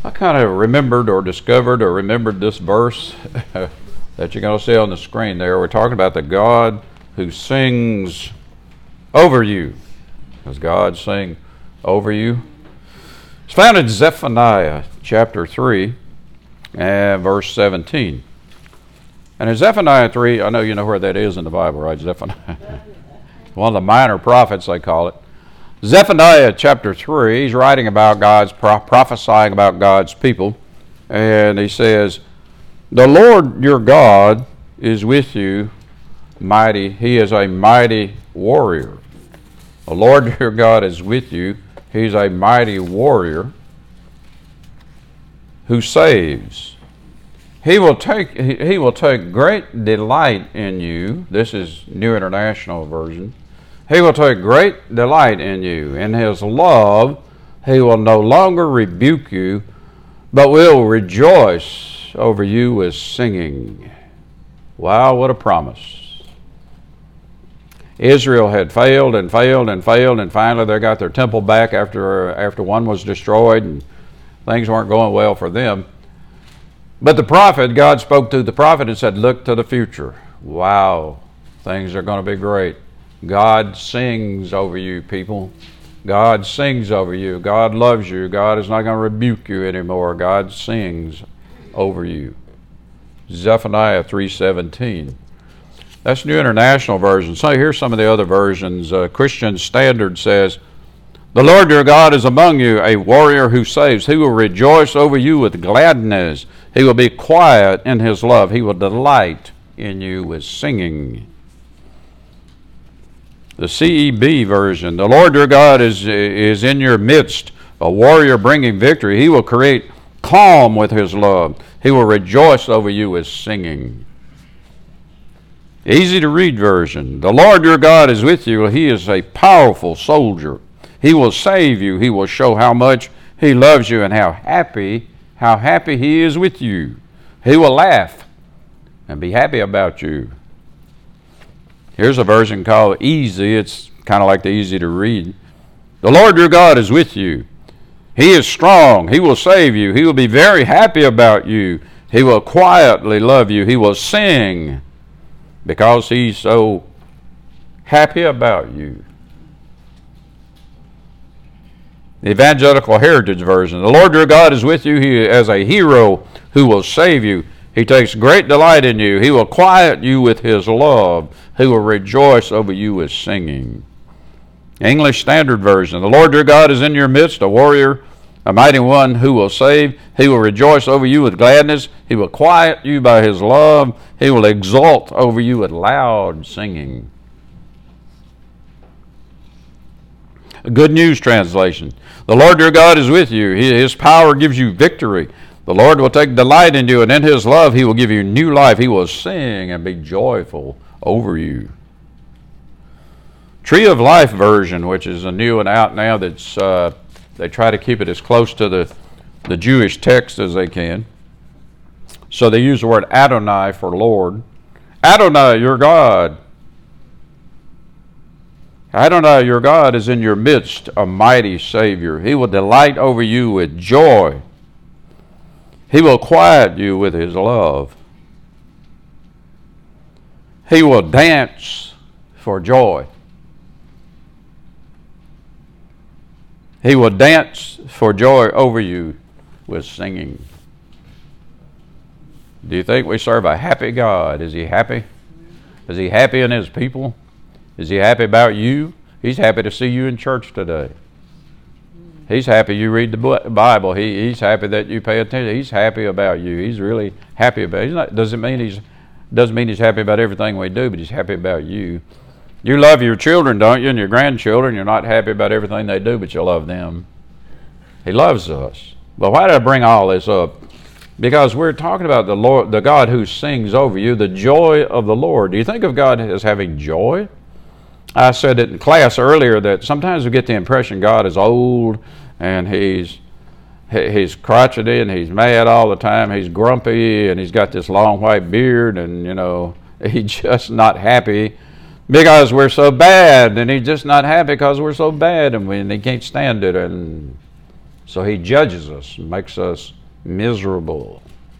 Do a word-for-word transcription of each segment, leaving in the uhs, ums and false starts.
I kind of remembered or discovered or remembered this verse that you're going to see on the screen there. We're talking about the God who sings over you. Does God sing over you? It's found in Zephaniah chapter three and verse seventeen. And in Zephaniah three, I know you know where that is in the Bible, right? Zephaniah. One of the minor prophets, they call it. Zephaniah chapter three, he's writing about God's, prophesying about God's people. And he says, "The Lord your God is with you, mighty. He is a mighty warrior." The Lord your God is with you. He's a mighty warrior who saves. He will take, he, he will take great delight in you. This is New International Version. He will take great delight in you. In his love, he will no longer rebuke you, but will rejoice over you with singing. Wow, what a promise. Israel had failed and failed and failed, and finally they got their temple back after, after one was destroyed, and things weren't going well for them. But the prophet, God spoke to the prophet and said, look to the future. Wow, things are going to be great. God sings over you, people. God sings over you. God loves you. God is not going to rebuke you anymore. God sings over you. Zephaniah three seventeen. That's New International Version. So here's some of the other versions. Uh, Christian Standard says, "The Lord your God is among you, a warrior who saves. He will rejoice over you with gladness. He will be quiet in his love. He will delight in you with singing." The C E B version, "The Lord your God is, is in your midst, a warrior bringing victory. He will create calm with his love. He will rejoice over you with singing." Easy to read version, "The Lord your God is with you. He is a powerful soldier. He will save you. He will show how much he loves you and how happy, how happy he is with you. He will laugh and be happy about you." Here's a version called Easy. It's kind of like the easy to read. "The Lord your God is with you. He is strong. He will save you. He will be very happy about you. He will quietly love you. He will sing because he's so happy about you." The Evangelical Heritage Version, "The Lord your God is with you. He is a hero who will save you. He takes great delight in you. He will quiet you with his love. He will rejoice over you with singing." English Standard Version, "The Lord your God is in your midst, a warrior, a mighty one who will save. He will rejoice over you with gladness. He will quiet you by his love. He will exult over you with loud singing." A Good News Translation, "The Lord your God is with you. His power gives you victory. The Lord will take delight in you, and in his love he will give you new life. He will sing and be joyful over you." Tree of Life Version, which is a new one out now, that's uh, they try to keep it as close to the, the Jewish text as they can. So they use the word Adonai for Lord. "Adonai, your God. Adonai, your God is in your midst, a mighty Savior. He will delight over you with joy. He will quiet you with his love. He will dance for joy." He will dance for joy over you with singing. Do you think we serve a happy God? Is he happy? Is he happy in his people? Is he happy about you? He's happy to see you in church today. He's happy you read the Bible. He, he's happy that you pay attention. He's happy about you. He's really happy about you. He's not, doesn't mean he's doesn't mean he's happy about everything we do, but he's happy about you. You love your children, don't you, and your grandchildren. You're not happy about everything they do, but you love them. He loves us. But why did I bring all this up? Because we're talking about the Lord, the God who sings over you, the joy of the Lord. Do you think of God as having joy? I said it in class earlier that sometimes we get the impression God is old and he's he's crotchety and he's mad all the time. He's grumpy and he's got this long white beard and, you know, he's just not happy because we're so bad, and he's just not happy because we're so bad and, we, and he can't stand it. And So he judges us, makes us miserable.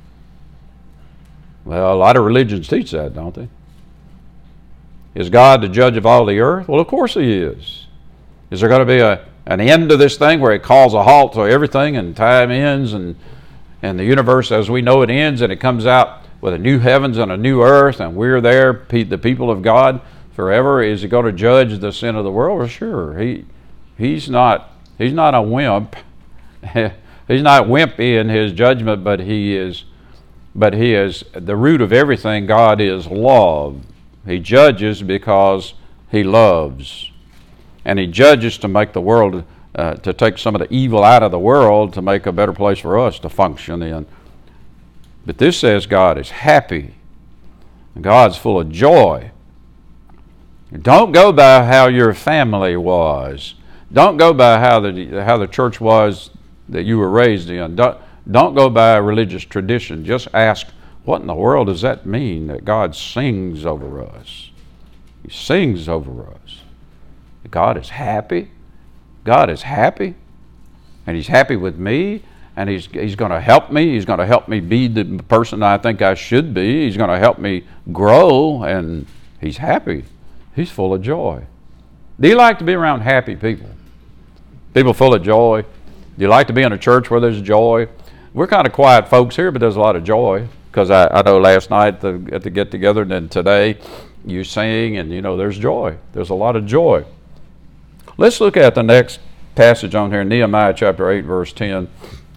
Well, a lot of religions teach that, don't they? Is God the judge of all the earth? Well, of course he is. Is there going to be a, an end to this thing where it calls a halt to everything and time ends and, and the universe as we know it ends and it comes out with a new heavens and a new earth and we're there, the people of God, forever? Is he going to judge the sin of the world? Well, sure. He, he's not, he's not a wimp. He's not wimpy in his judgment, but he is But he is, the root of everything, God is love. He judges because he loves. And he judges to make the world, uh, to take some of the evil out of the world, to make a better place for us to function in. But this says God is happy. God's full of joy. Don't go by how your family was. Don't go by how the, how the church was that you were raised in. Don't, Don't go by a religious tradition. Just ask, what in the world does that mean that God sings over us? He sings over us. God is happy. God is happy. And he's happy with me. And he's, he's going to help me. He's going to help me be the person I think I should be. He's going to help me grow. And he's happy. He's full of joy. Do you like to be around happy people? People full of joy? Do you like to be in a church where there's joy? We're kind of quiet folks here, but there's a lot of joy. Because I, I know last night the, at the get-together and then today you sing and, you know, there's joy. There's a lot of joy. Let's look at the next passage on here, Nehemiah chapter eight, verse ten.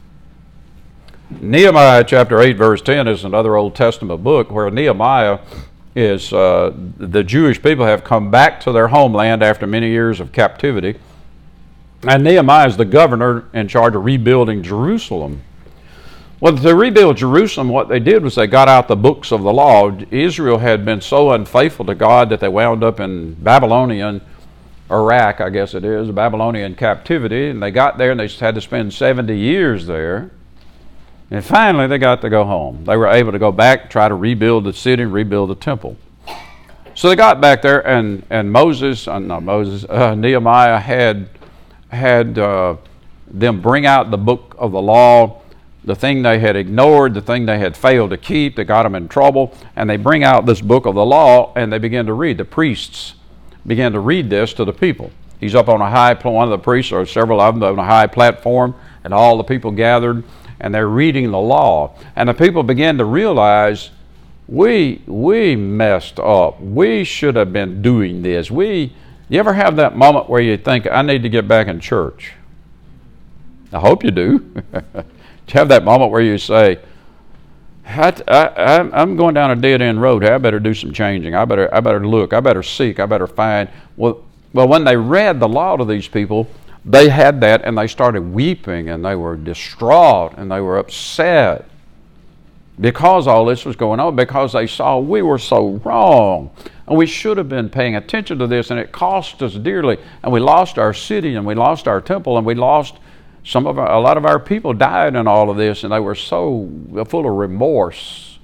Nehemiah chapter eight, verse ten is another Old Testament book where Nehemiah is, uh, the Jewish people have come back to their homeland after many years of captivity. And Nehemiah is the governor in charge of rebuilding Jerusalem. Well, to rebuild Jerusalem, what they did was they got out the books of the law. Israel had been so unfaithful to God that they wound up in Babylonian, Iraq, I guess it is, Babylonian captivity. And they got there and they had to spend seventy years there. And finally they got to go home. They were able to go back, try to rebuild the city, rebuild the temple. So they got back there and, and Moses, uh, not Moses, uh, Nehemiah had, had uh, them bring out the book of the law, the thing they had ignored, the thing they had failed to keep, that got them in trouble, and they bring out this book of the law and they begin to read. The priests began to read this to the people. He's up on a high, one of the priests, or several of them, on a high platform, and all the people gathered, and they're reading the law. And the people began to realize, we, we messed up. We should have been doing this. We, you ever have that moment where you think, I need to get back in church? I hope you do. Have that moment where you say, I, I, I'm going down a dead-end road. I better do some changing. I better, I better look. I better seek. I better find. Well, well, when they read the law to these people, they had that, and they started weeping, and they were distraught, and they were upset because all this was going on, because they saw we were so wrong, and we should have been paying attention to this, and it cost us dearly, and we lost our city, and we lost our temple, and we lost some of our, a lot of our people died in all of this, and they were so full of remorse.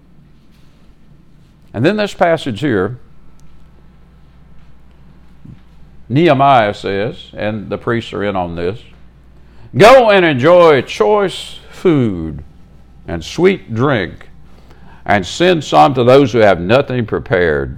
And then this passage here, Nehemiah says, and the priests are in on this, go and enjoy choice food and sweet drink, and send some to those who have nothing prepared.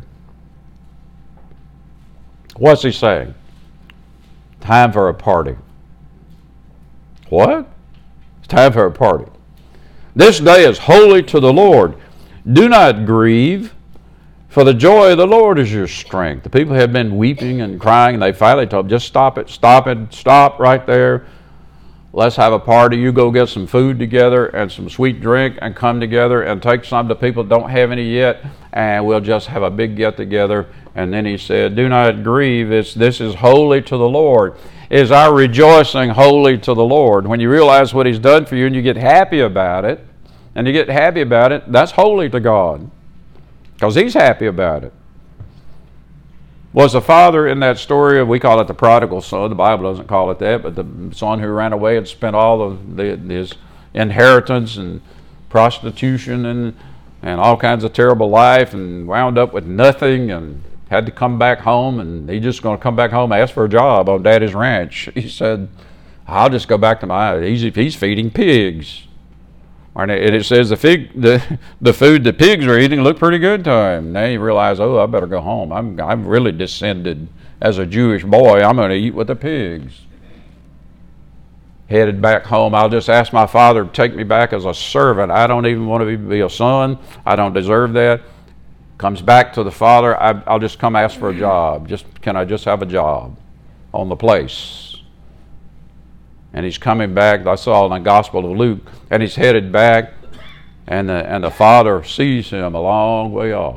What's he saying? Time for a party. What? It's time for a party. This day is holy to the Lord. Do not grieve, for the joy of the Lord is your strength. The people had been weeping and crying, and they finally told them, just stop it, stop it, stop right there. Let's have a party. You go get some food together and some sweet drink and come together and take some to people that don't have any yet, and we'll just have a big get-together. And then he said, do not grieve. It's, this is holy to the Lord. Is our rejoicing holy to the Lord? When you realize what he's done for you and you get happy about it, and you get happy about it, that's holy to God, because he's happy about it. Was the father in that story, we call it the prodigal son, the Bible doesn't call it that, but the son who ran away and spent all of the, his inheritance and prostitution and, and all kinds of terrible life, and wound up with nothing and had to come back home, and he just going to come back home and ask for a job on Daddy's ranch. He said, I'll just go back to my, he's, he's feeding pigs. And it says the fig, the the food the pigs are eating looked pretty good to him. Now you realize, oh, I better go home. I'm I'm really descended as a Jewish boy. I'm going to eat with the pigs. Headed back home. I'll just ask my father to take me back as a servant. I don't even want to be a son. I don't deserve that. Comes back to the father. I, I'll just come ask for a job. Just can I just have a job on the place? And he's coming back. I saw in the Gospel of Luke, and he's headed back, and the and the father sees him a long way off.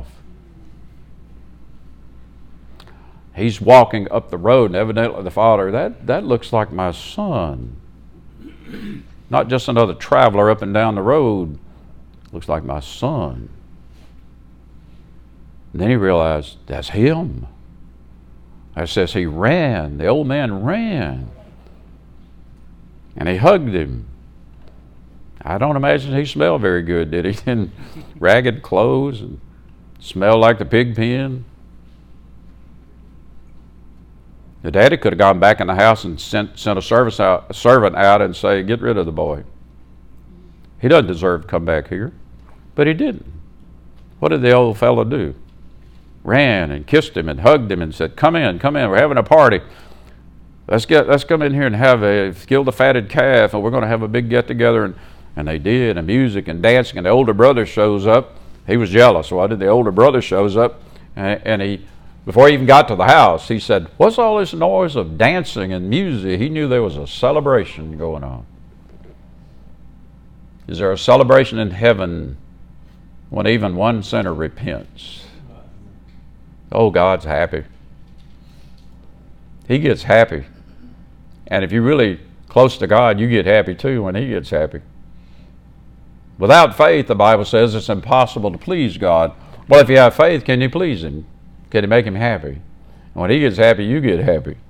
He's walking up the road, and evidently the father, that that looks like my son. Not just another traveler up and down the road. Looks like my son. And then he realized, that's him. It says he ran. The old man ran. And he hugged him. I don't imagine he smelled very good, did he? In ragged clothes and smelled like the pig pen. The daddy could have gone back in the house and sent, sent a, service out, a servant out and say, get rid of the boy. He doesn't deserve to come back here. But he didn't. What did the old fellow do? Ran and kissed him and hugged him and said, come in, come in, we're having a party. Let's get let's come in here and have a kill the fatted calf, and we're going to have a big get together. And, and they did, and music and dancing. And the older brother shows up. He was jealous. Why did the older brother shows up? And, and he, before he even got to the house, he said, "What's all this noise of dancing and music?" He knew there was a celebration going on. Is there a celebration in heaven when even one sinner repents? Oh, God's happy. He gets happy. And if you're really close to God, you get happy too when He gets happy. Without faith, the Bible says it's impossible to please God. Well, if you have faith, can you please Him? Can you make Him happy? And when He gets happy, you get happy.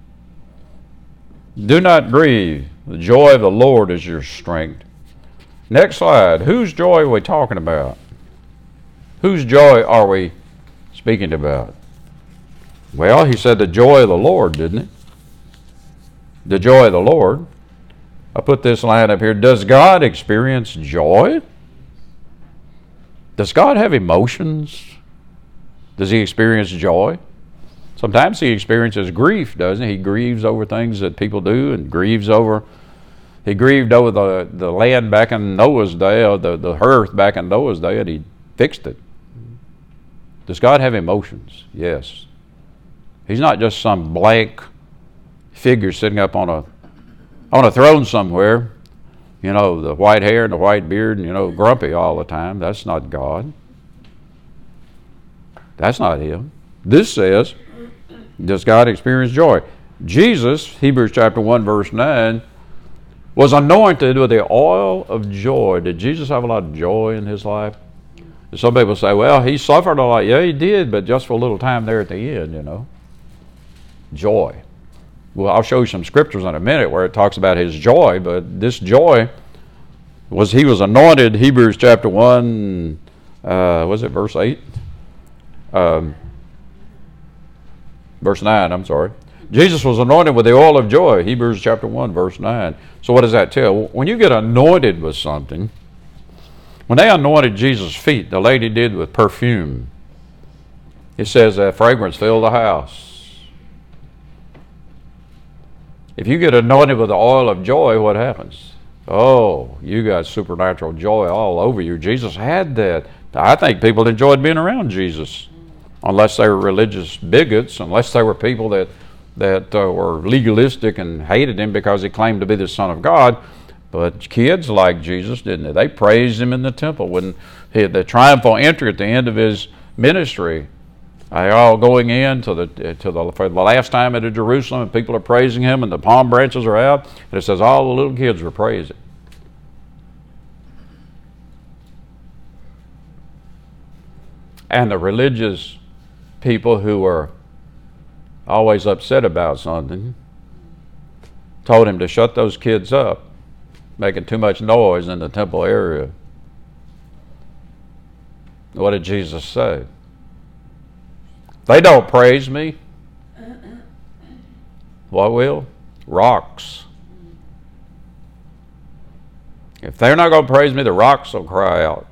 Do not grieve. The joy of the Lord is your strength. Next slide. Whose joy are we talking about? Whose joy are we speaking about? Well, he said the joy of the Lord, didn't he? The joy of the Lord. I put this line up here. Does God experience joy? Does God have emotions? Does He experience joy? Sometimes He experiences grief, doesn't He? He grieves over things that people do, and grieves over, He grieved over the, the land back in Noah's day, or the, the earth back in Noah's day, and He fixed it. Does God have emotions? Yes. He's not just some blank figure sitting up on a on a throne somewhere, you know, the white hair and the white beard and, you know, grumpy all the time. That's not God. That's not Him. This says, does God experience joy? Jesus, Hebrews chapter one, verse nine, was anointed with the oil of joy. Did Jesus have a lot of joy in His life? Some people say, well, He suffered a lot. Yeah, He did, but just for a little time there at the end, you know. Joy. Well, I'll show you some scriptures in a minute where it talks about His joy, but this joy was He was anointed, Hebrews chapter one, uh, was it verse eight? Um, verse nine, I'm sorry. Jesus was anointed with the oil of joy, Hebrews chapter one, verse nine. So what does that tell? When you get anointed with something, when they anointed Jesus' feet, the lady did with perfume, it says that fragrance filled the house. If you get anointed with the oil of joy, what happens? Oh, you got supernatural joy all over you. Jesus had that. I think people enjoyed being around Jesus, unless they were religious bigots, unless they were people that, that uh, were legalistic and hated Him because He claimed to be the Son of God. But kids liked Jesus, didn't they? They praised Him in the temple when he had the triumphal entry at the end of His ministry. They all going in to the to the for the last time into Jerusalem, and people are praising Him, and the palm branches are out, and it says all the little kids were praising. And the religious people who were always upset about something told Him to shut those kids up, making too much noise in the temple area. What did Jesus say? They don't praise me. What will? Rocks If they're not going to praise me, the rocks will cry out.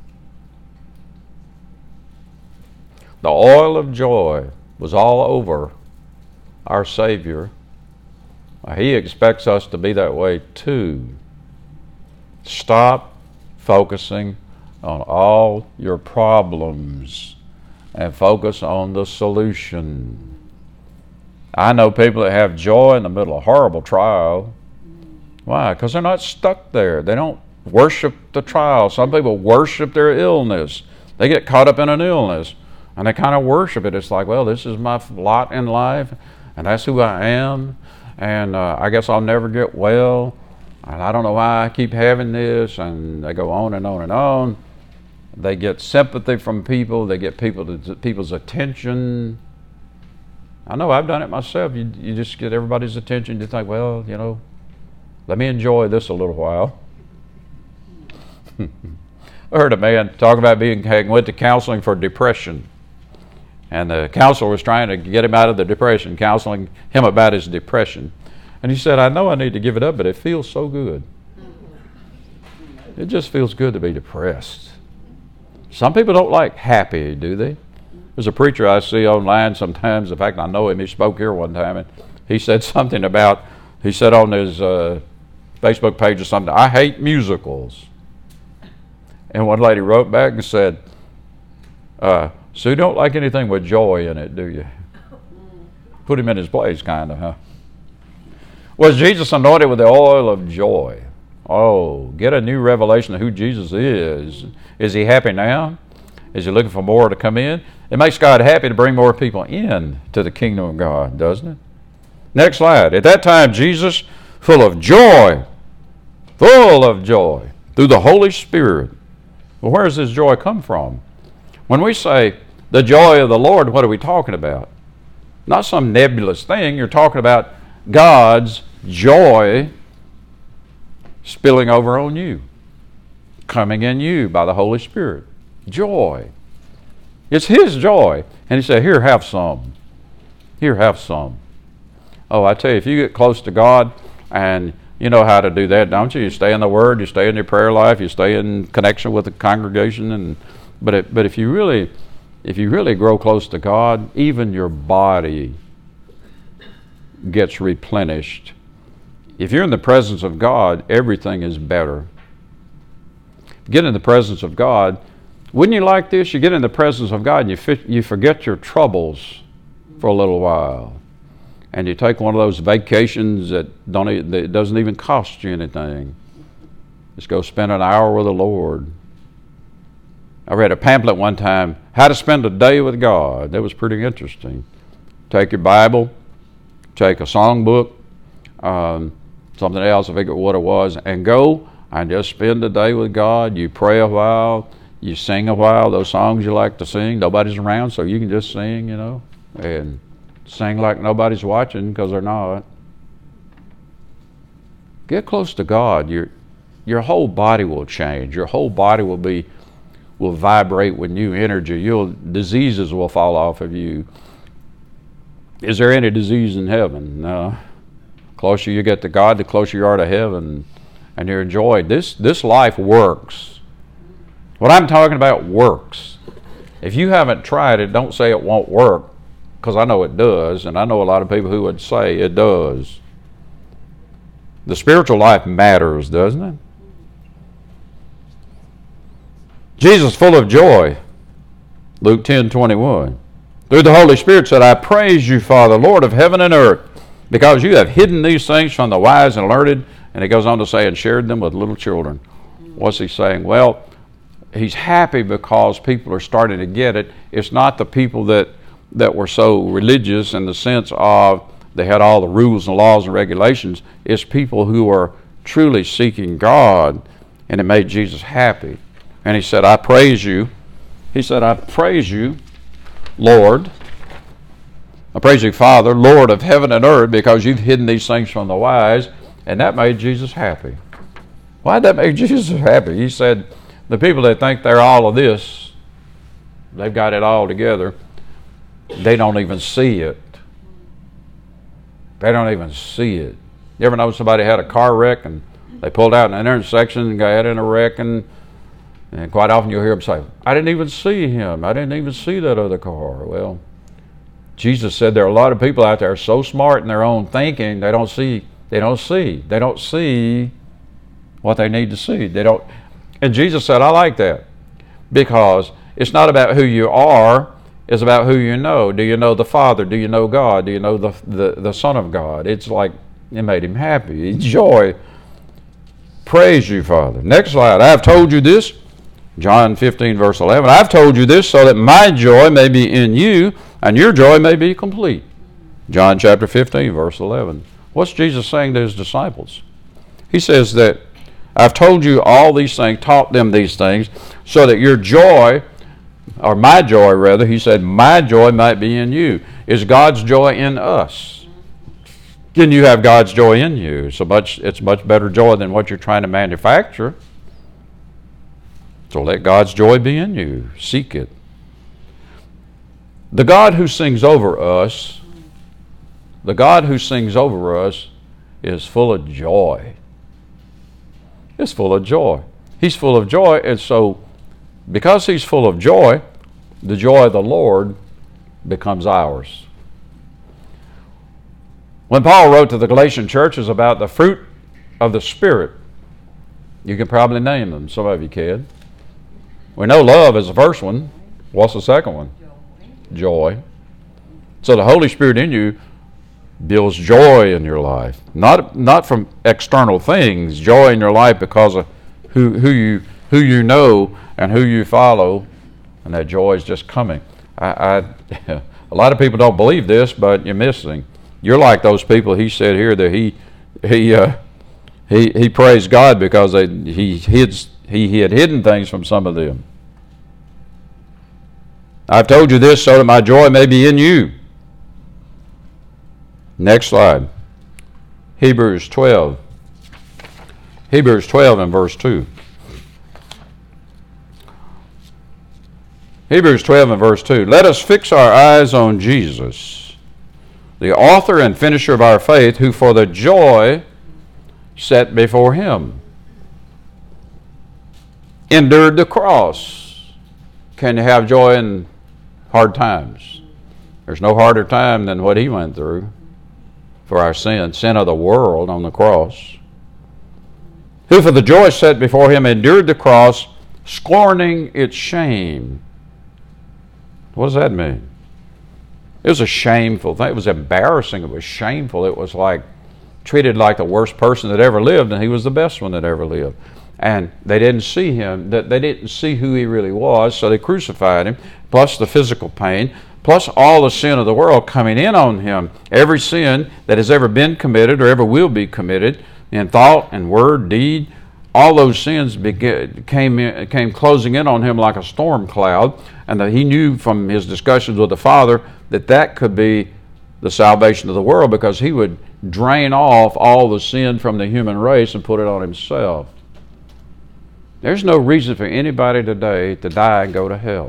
The oil of joy was all over our Savior. He expects us to be that way too. Stop focusing on all your problems and focus on the solution. I know people that have joy in the middle of horrible trial. Why? Because they're not stuck there. They don't worship the trial. Some people worship their illness. They get caught up in an illness and they kind of worship it. It's like, well, this is my lot in life and that's who I am, and uh, I guess I'll never get well, and I don't know why I keep having this, and they go on and on and on. They get sympathy from people. They get people to, people's attention. I know I've done it myself. You, you just get everybody's attention. You think, well, you know, let me enjoy this a little while. I heard a man talk about being went to counseling for depression. And the counselor was trying to get him out of the depression, counseling him about his depression. And he said, I know I need to give it up, but it feels so good. It just feels good to be depressed. Some people don't like happy, do they? There's a preacher I see online sometimes. In fact, I know him. He spoke here one time, and he said something about, he said on his uh, Facebook page or something, I hate musicals. And one lady wrote back and said, uh, so you don't like anything with joy in it, do you? Put him in his place, kind of, huh? Was Jesus anointed with the oil of joy? Oh, get a new revelation of who Jesus is. Is he happy now? Is he looking for more to come in? It makes God happy to bring more people in to the kingdom of God, doesn't it? Next slide. At that time, Jesus, full of joy, full of joy, through the Holy Spirit. Well, where does this joy come from? When we say the joy of the Lord, what are we talking about? Not some nebulous thing. You're talking about God's joy spilling over on you, coming in you by the Holy Spirit. Joy. It's His joy. And He said, here, have some. Here, have some. Oh, I tell you, if you get close to God, and you know how to do that, don't you? You stay in the Word, you stay in your prayer life, you stay in connection with the congregation, and but it, but if you really if you really grow close to God, even your body gets replenished. If you're in the presence of God, everything is better. Get in the presence of God. Wouldn't you like this? You get in the presence of God and you fit, you forget your troubles for a little while. And you take one of those vacations that don't e- that doesn't even cost you anything. Just go spend an hour with the Lord. I read a pamphlet one time, How to Spend a Day with God. That was pretty interesting. Take your Bible, take a songbook, um, something else, I forget what it was, and go and just spend a day with God. You pray a while, you sing a while, those songs you like to sing. Nobody's around, so you can just sing, you know, and sing like nobody's watching, because they're not. Get close to God. Your your whole body will change. Your whole body will be will vibrate with new energy. You'll diseases will fall off of you. Is there any disease in heaven? No. The closer you get to God, the closer you are to heaven, and you're enjoying this. This life works. What I'm talking about works. If you haven't tried it, don't say it won't work, because I know it does, and I know a lot of people who would say it does. The spiritual life matters, doesn't it? Jesus, full of joy, Luke ten twenty-one, through the Holy Spirit said, I praise you, Father, Lord of heaven and earth, because you have hidden these things from the wise and learned, and he goes on to say, and shared them with little children. What's he saying? Well, he's happy because people are starting to get it. It's not the people that, that were so religious in the sense of they had all the rules and laws and regulations. It's people who are truly seeking God, and it made Jesus happy. And he said, I praise you. He said, I praise you, Lord. I praise you, Father, Lord of heaven and earth, because you've hidden these things from the wise. And that made Jesus happy. Why did that make Jesus happy? He said, the people that think they're all of this, they've got it all together, they don't even see it. They don't even see it. You ever know somebody had a car wreck and They pulled out in an intersection and got in a wreck, and, and quite often you'll hear them say, I didn't even see him. I didn't even see that other car. Well, Jesus said there are a lot of people out there so smart in their own thinking, they don't see, they don't see, they don't see what they need to see. They don't. And Jesus said, I like that, because it's not about who you are, it's about who you know. Do you know the Father? Do you know God? Do you know the, the, the Son of God? It's like it made him happy. Joy. Praise you, Father. Next slide. I have told you this, John fifteen, verse eleven. I've told you this so that my joy may be in you and your joy may be complete. John chapter fifteen, verse eleven. What's Jesus saying to his disciples? He says that I've told you all these things, taught them these things, so that your joy, or my joy rather, he said, my joy might be in you. Is God's joy in us? Can you have God's joy in you? So much, it's much better joy than what you're trying to manufacture. So let God's joy be in you. Seek it. The God who sings over us, the God who sings over us is full of joy. It's full of joy. He's full of joy, and so because he's full of joy, the joy of the Lord becomes ours. When Paul wrote to the Galatian churches about the fruit of the Spirit, you can probably name them. Some of you can. We know love is the first one. What's the second one? Joy. So the Holy Spirit in you builds joy in your life. Not not from external things. Joy in your life because of who, who you who you know and who you follow, and that joy is just coming. I, I a lot of people don't believe this, but you're missing. You're like those people. He said here that he he uh, he he praised God because they, he hid he, he had hidden things from some of them. I've told you this so that my joy may be in you. Next slide. Hebrews twelve. Hebrews twelve and verse two. Hebrews twelve and verse two. Let us fix our eyes on Jesus, the author and finisher of our faith, who for the joy set before him endured the cross. Can you have joy in hard times? There's no harder time than what he went through for our sin, sin of the world on the cross. Who for the joy set before him endured the cross, scorning its shame. What does that mean? It was a shameful thing. It was embarrassing. It was shameful. It was like treated like the worst person that ever lived, and he was the best one that ever lived. And they didn't see him, that they didn't see who he really was, so they crucified him, plus the physical pain, plus all the sin of the world coming in on him. Every sin that has ever been committed or ever will be committed in thought and word, deed, all those sins began, came in, came closing in on him like a storm cloud, and that he knew from his discussions with the Father that that could be the salvation of the world, because he would drain off all the sin from the human race and put it on himself. There's no reason for anybody today to die and go to hell.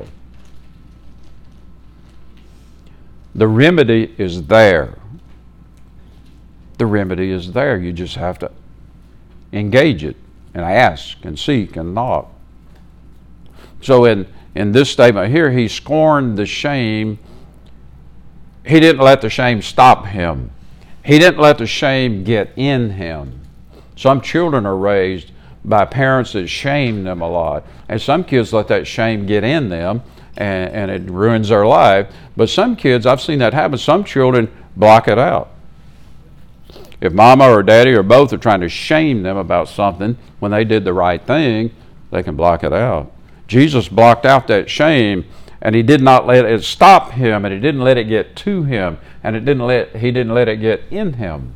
The remedy is there. The remedy is there. You just have to engage it and ask and seek and knock. So in, in this statement here, he scorned the shame. He didn't let the shame stop him. He didn't let the shame get in him. Some children are raised by parents that shame them a lot. And some kids let that shame get in them, and, and it ruins their life. But some kids, I've seen that happen, some children block it out. If mama or daddy or both are trying to shame them about something when they did the right thing, they can block it out. Jesus blocked out that shame, and he did not let it stop him, and he didn't let it get to him, and it didn't let he didn't let it get in him.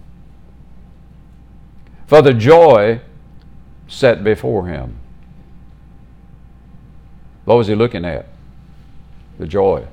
For the joy set before him. What was he looking at? The joy.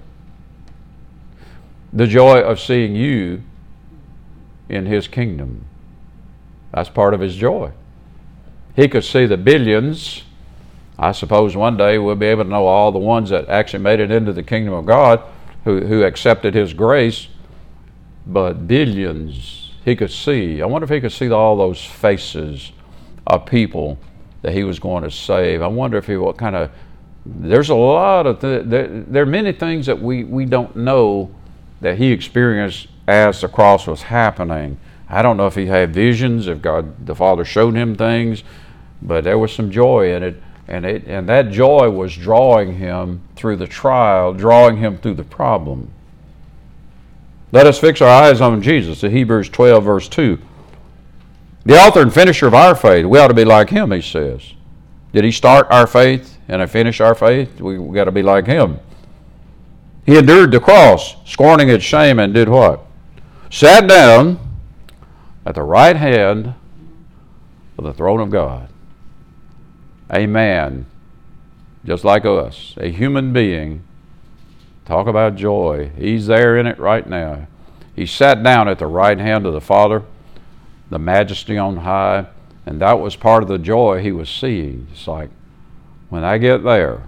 The joy of seeing you in his kingdom. That's part of his joy. He could see the billions. I suppose one day we'll be able to know all the ones that actually made it into the kingdom of God, who, who accepted his grace. But billions he could see. I wonder if he could see all those faces of people that he was going to save. I wonder if he, what kind of, there's a lot of, th- there, there are many things that we, we don't know that he experienced as the cross was happening. I don't know if he had visions, if God the Father showed him things, but there was some joy in it, and it and that joy was drawing him through the trial, drawing him through the problem. Let us fix our eyes on Jesus. In Hebrews twelve, verse two. The author and finisher of our faith. We ought to be like him, he says. Did he start our faith and finish our faith? We, we got to be like him. He endured the cross, scorning its shame, and did what? Sat down at the right hand of the throne of God. A man, just like us, a human being. Talk about joy. He's there in it right now. He sat down at the right hand of the Father, the majesty on high, and that was part of the joy he was seeing. It's like, when I get there,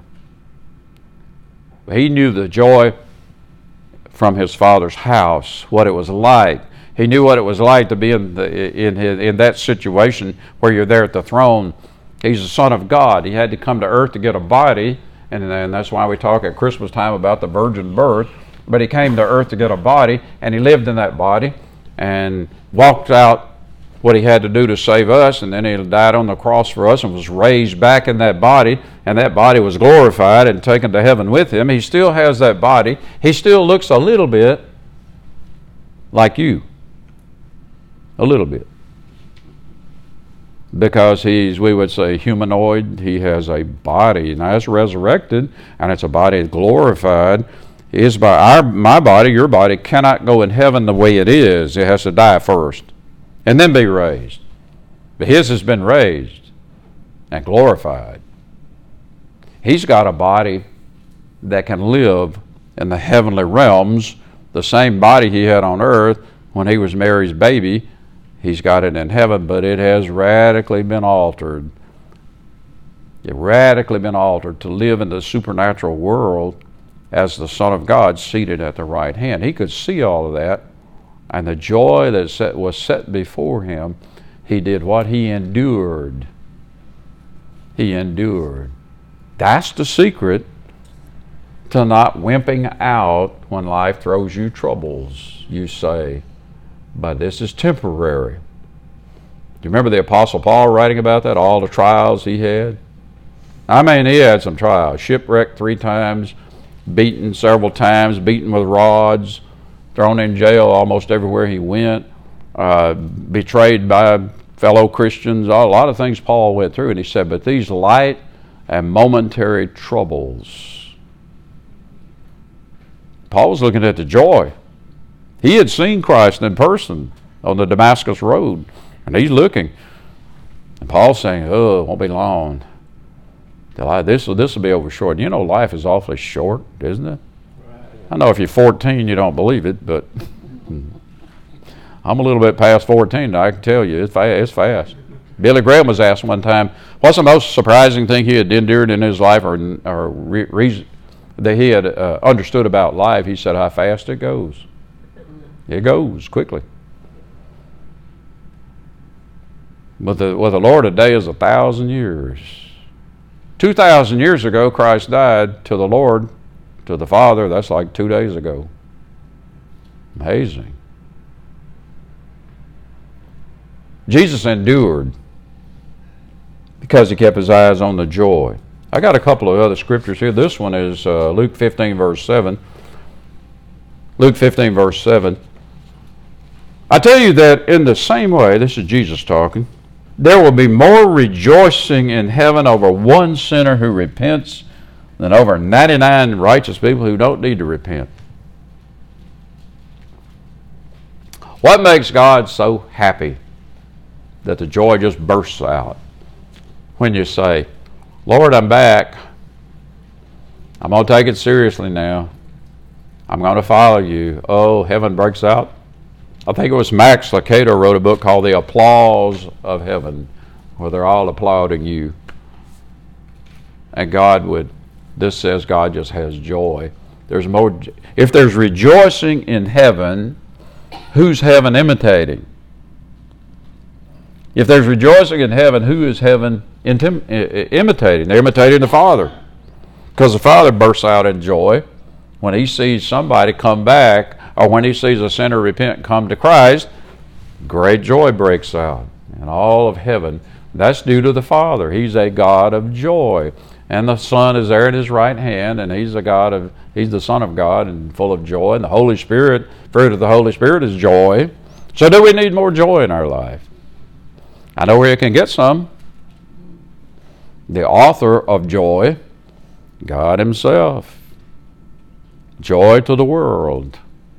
he knew the joy from his Father's house, what it was like. He knew what it was like to be in the, in his, in that situation where you're there at the throne. He's the Son of God. He had to come to earth to get a body, and, and that's why we talk at Christmas time about the virgin birth. But he came to earth to get a body, and he lived in that body and walked out what he had to do to save us, and then he died on the cross for us and was raised back in that body, and that body was glorified and taken to heaven with him. He still has that body. He still looks a little bit like you. A little bit. Because he's, we would say, humanoid. He has a body. Now it's resurrected, and it's a body glorified. His by our my body, your body, cannot go in heaven the way it is. It has to die first and then be raised. But his has been raised and glorified. He's got a body that can live in the heavenly realms, the same body he had on earth when he was Mary's baby. He's got it in heaven, but it has radically been altered. It radically been altered to live in the supernatural world as the Son of God seated at the right hand. He could see all of that, and the joy that set, was set before him, he did what? He endured. He endured. That's the secret to not wimping out when life throws you troubles. You say, but this is temporary. Do you remember the Apostle Paul writing about that, all the trials he had? I mean, he had some trials. Shipwrecked three times, beaten several times, beaten with rods, thrown in jail almost everywhere he went, uh, betrayed by fellow Christians, a lot of things Paul went through. And he said, but these light and momentary troubles. Paul was looking at the joy. He had seen Christ in person on the Damascus road, and he's looking. And Paul's saying, oh, it won't be long. This will, this will be over short. You know, life is awfully short, isn't it? I know if you're fourteen, you don't believe it, but I'm a little bit past fourteen, and I can tell you, it's fast. It's fast. Billy Graham was asked one time, what's the most surprising thing he had endured in his life, or, or re- reason that he had uh, understood about life? He said, how fast it goes. It goes quickly. With the, with the Lord, a day is a thousand years. Two thousand years ago, Christ died. To the Lord, to the Father, that's like two days ago. Amazing. Jesus endured because he kept his eyes on the joy. I got a couple of other scriptures here. This one is uh, Luke fifteen, verse seven. Luke fifteen, verse seven. I tell you that in the same way, this is Jesus talking, there will be more rejoicing in heaven over one sinner who repents than over ninety-nine righteous people who don't need to repent. What makes God so happy that the joy just bursts out when you say, Lord, I'm back. I'm going to take it seriously now. I'm going to follow you. Oh, heaven breaks out. I think it was Max Lucado wrote a book called The Applause of Heaven, where they're all applauding you. And God would, this says God just has joy. There's more. If there's rejoicing in heaven, who's heaven imitating? If there's rejoicing in heaven, who is heaven intim- imitating? They're imitating the Father. Because the Father bursts out in joy when he sees somebody come back, or when he sees a sinner repent and come to Christ. Great joy breaks out in all of heaven. That's due to the Father. He's a God of joy. And the Son is there at his right hand, and he's a God of he's the Son of God and full of joy. And the Holy Spirit, fruit of the Holy Spirit is joy. So do we need more joy in our life? I know where you can get some. The author of joy, God himself. Joy to the world.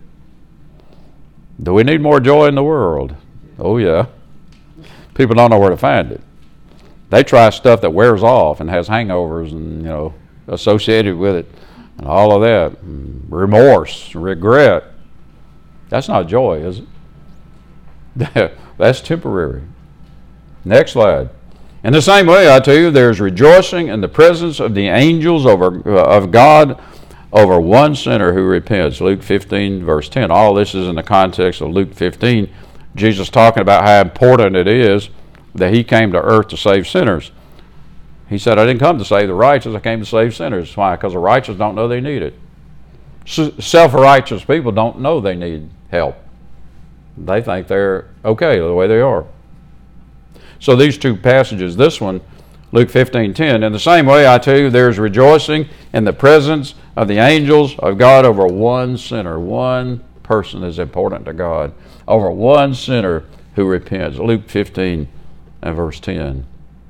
Do we need more joy in the world? Oh yeah. People don't know where to find it. They try stuff that wears off and has hangovers and, you know, associated with it and all of that. Remorse, regret. That's not joy, is it? That's temporary. Next slide. In the same way, I tell you, there's rejoicing in the presence of the angels over uh, of God over one sinner who repents. Luke fifteen, verse ten. All this is in the context of Luke fifteen. Jesus talking about how important it is that he came to earth to save sinners. He said, I didn't come to save the righteous, I came to save sinners. Why? Because the righteous don't know they need it. Self-righteous people don't know they need help. They think they're okay the way they are. So these two passages, this one, Luke fifteen ten, in the same way I tell you, there's rejoicing in the presence of the angels of God over one sinner. One person is important to God. Over one sinner who repents. Luke fifteen and verse ten.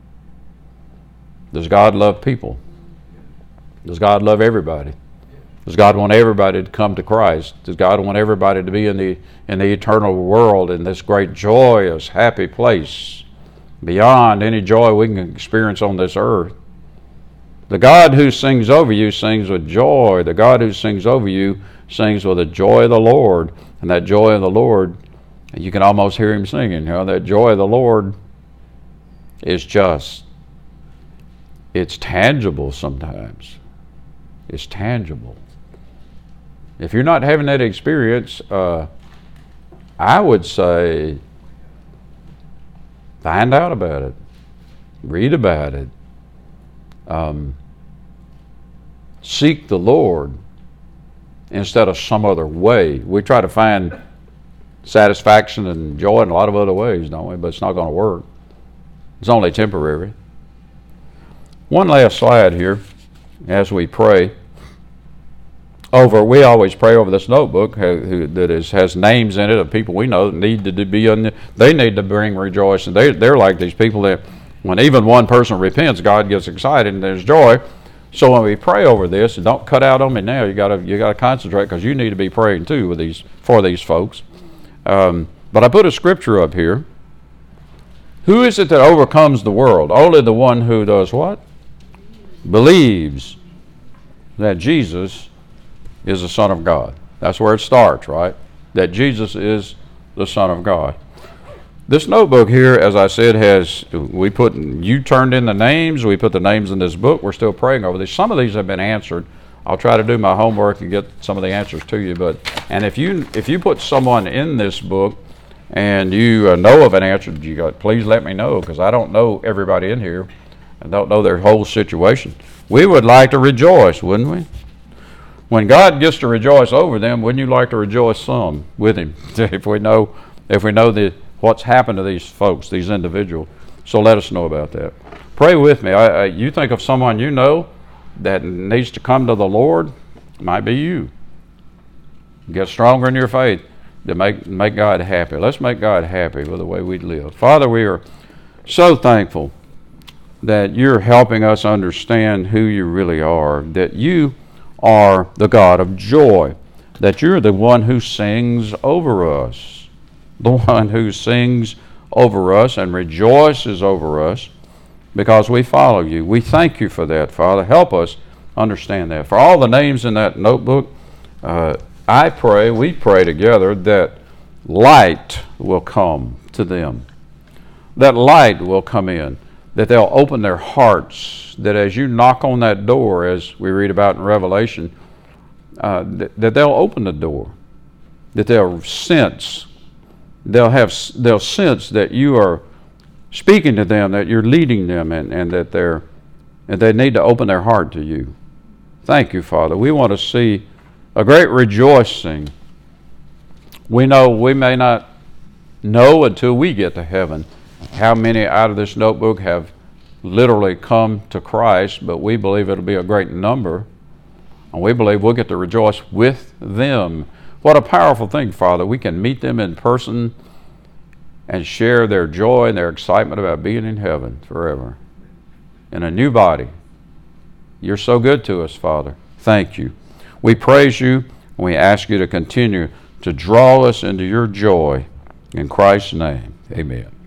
Does God love people? Does God love everybody? Does God want everybody to come to Christ? Does God want everybody to be in the in the eternal world, in this great joyous, happy place, beyond any joy we can experience on this earth? The God who sings over you sings with joy. The God who sings over you sings with the joy of the Lord. And that joy of the Lord, you can almost hear him singing. You know, that joy of the Lord is just, it's tangible sometimes. It's tangible. If you're not having that experience, uh, I would say find out about it. Read about it. Um, seek the Lord instead of some other way. We try to find satisfaction and joy in a lot of other ways, don't we? But it's not going to work. It's only temporary. One last slide here as we pray. Over, we always pray over this notebook who, that is, has names in it of people we know that need to be on the, they need to bring rejoicing. They, they're like these people that when even one person repents, God gets excited and there's joy. So when we pray over this, and don't cut out on me now, you gotta you gotta concentrate because you need to be praying too with these for these folks. Um, but I put a scripture up here. Who is it that overcomes the world? Only the one who does what? Believes that Jesus is the Son of God. That's where it starts, right? That Jesus is the Son of God. This notebook here, as I said, has, we put, you turned in the names, we put the names in this book, we're still praying over these. Some of these have been answered. I'll try to do my homework and get some of the answers to you. But and if you if you put someone in this book and you uh, know of an answer, you got, please let me know, because I don't know everybody in here. I don't know their whole situation. We would like to rejoice, wouldn't we? When God gets to rejoice over them, wouldn't you like to rejoice some with him? if we know if we know the what's happened to these folks, these individuals. So let us know about that. Pray with me. I, I, you think of someone you know that needs to come to the Lord, it might be you. Get stronger in your faith to make, make God happy. Let's make God happy with the way we live. Father, we are so thankful that you're helping us understand who you really are, that you are the God of joy, that you're the one who sings over us, the one who sings over us and rejoices over us because we follow you. We thank you for that, Father. Help us understand that. For all the names in that notebook, uh, I pray, we pray together that light will come to them, that light will come in, that they'll open their hearts, that as you knock on that door, as we read about in Revelation, uh, that, that they'll open the door, that they'll sense, they'll have, they'll sense that you are speaking to them, that you're leading them, and, and that they're and they need to open their heart to you. Thank you, Father. We want to see a great rejoicing. We know we may not know until we get to heaven how many out of this notebook have literally come to Christ, but we believe it'll be a great number, and we believe we'll get to rejoice with them. What a powerful thing, Father. We can meet them in person and share their joy and their excitement about being in heaven forever in a new body. You're so good to us, Father. Thank you. We praise you, and we ask you to continue to draw us into your joy. In Christ's name, amen.